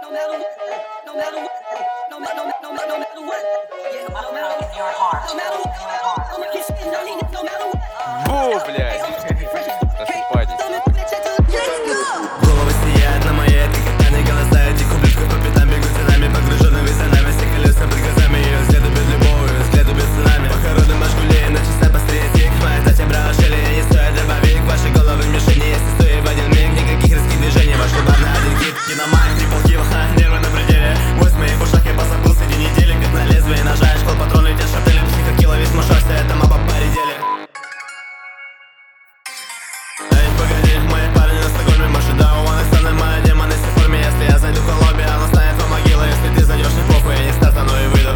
Бу, блядь. Просыпайтесь. Головы сияют на моей, ты как голоса этих ублюдков по пятам бегут за нами, погруженными за нами, все колеса под глазами, ее взгляды без любовью, взгляды без цунами. Похороны Машгулей, на часа посредик, моя Татья брала шели, я не стою дробовик, ваши головы в мишени, если стоит в один миг, никаких резких движений, ваш удар на один хит, киномайк, трипл килл, нервы на пределе, бой в моих ушах, я позабыл среди недели, как на лезвие ножа, я школ патроны, те шаптели, души как кило, весь мушашься, это маба поредели. Эй, погоди, мои парни на Стокгольме, маши даун, станы мои демоны все в форме, если я зайду в лобби, она станет во могилу, если ты зайдешь, не похуй, я не стартану и выйду.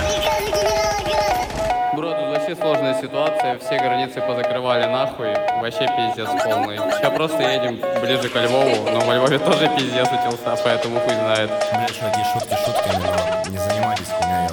Бро, тут вообще сложная ситуация, все границы позакрывали нахуй, вообще пиздец полный. Сейчас просто едем ближе ко Львову, но во Львове тоже пиздец утился, поэтому хуй знает. Блять, чуваки, шутки шутками, но не занимайтесь хуйней.